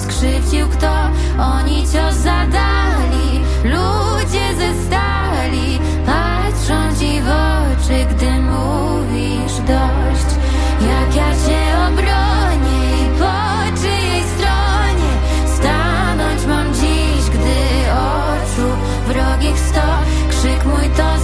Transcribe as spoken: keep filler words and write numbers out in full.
skrzywdził kto, oni cios zadali, ludzie ze stali, patrzą ci w oczy, gdy mówisz dość. Jak ja cię obronię i po czyjej stronie stanąć mam dziś, gdy oczu wrogich sto, krzyk mój to